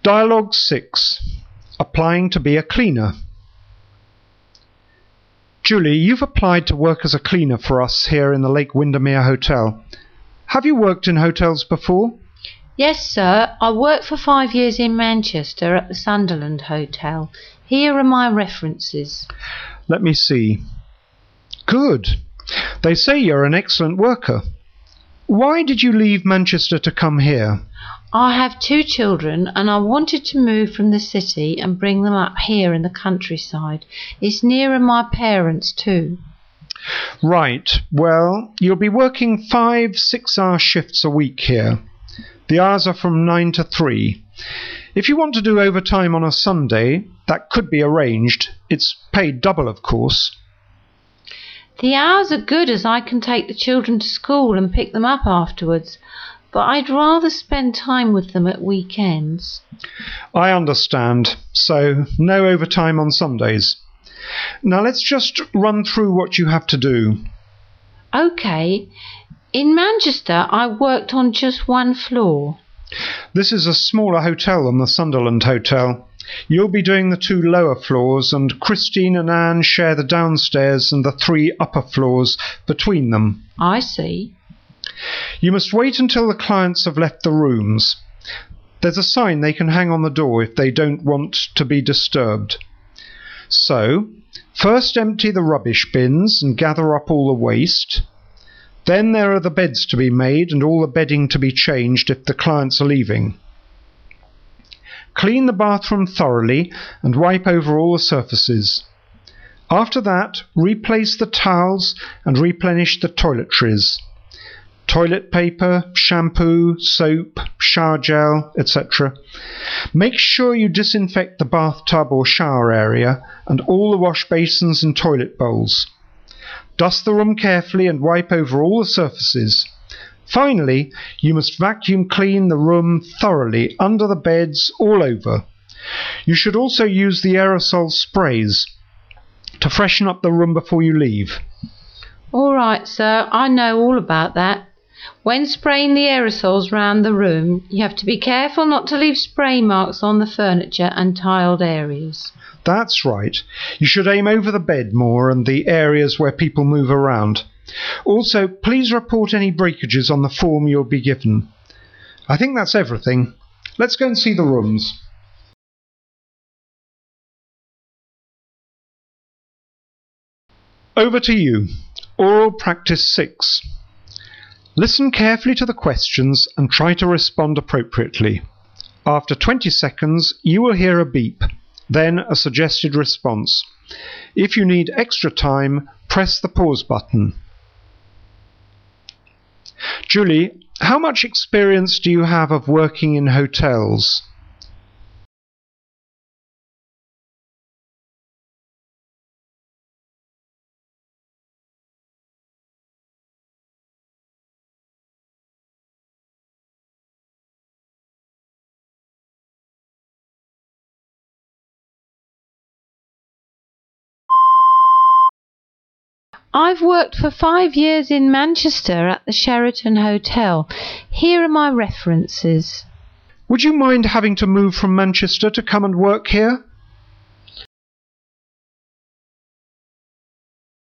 Dialogue 6. Applying to be a cleaner. Julie, you've applied to work as a cleaner for us here in the Lake Windermere Hotel. Have you worked in hotels before? Yes, sir. I worked for 5 years in Manchester at the Sunderland Hotel. Here are my references. Let me see. Good. They say you're an excellent worker. Why did you leave Manchester to come here? I have 2 children and I wanted to move from the city and bring them up here in the countryside. It's nearer my parents too. Right. Well, you'll be working 5 6-hour shifts a week here. The hours are from 9 to 3. If you want to do overtime on a Sunday, that could be arranged. It's paid double, of course. The hours are good as I can take the children to school and pick them up afterwards, but I'd rather spend time with them at weekends. I understand. So, no overtime on Sundays. Now let's just run through what you have to do. OK. In Manchester, I worked on just 1 floor. This is a smaller hotel than the Sunderland Hotel. You'll be doing the 2 lower floors, and Christine and Anne share the downstairs and the 3 upper floors between them. I see. You must wait until the clients have left the rooms. There's a sign they can hang on the door if they don't want to be disturbed. So, first empty the rubbish bins and gather up all the waste. Then there are the beds to be made and all the bedding to be changed if the clients are leaving. Clean the bathroom thoroughly and wipe over all the surfaces. After that, replace the towels and replenish the toiletries. Toilet paper, shampoo, soap, shower gel, etc. Make sure you disinfect the bathtub or shower area and all the wash basins and toilet bowls. Dust the room carefully and wipe over all the surfaces. Finally, you must vacuum clean the room thoroughly, under the beds, all over. You should also use the aerosol sprays to freshen up the room before you leave. All right, sir, I know all about that. When spraying the aerosols round the room, you have to be careful not to leave spray marks on the furniture and tiled areas. That's right. You should aim over the bed more and the areas where people move around. Also, please report any breakages on the form you'll be given. I think that's everything. Let's go and see the rooms. Over to you. Oral practice 6. Listen carefully to the questions and try to respond appropriately. After 20 seconds, you will hear a beep, then a suggested response. If you need extra time, press the pause button. Julie, how much experience do you have of working in hotels? I've worked for 5 years in Manchester at the Sheraton Hotel. Here are my references. Would you mind having to move from Manchester to come and work here?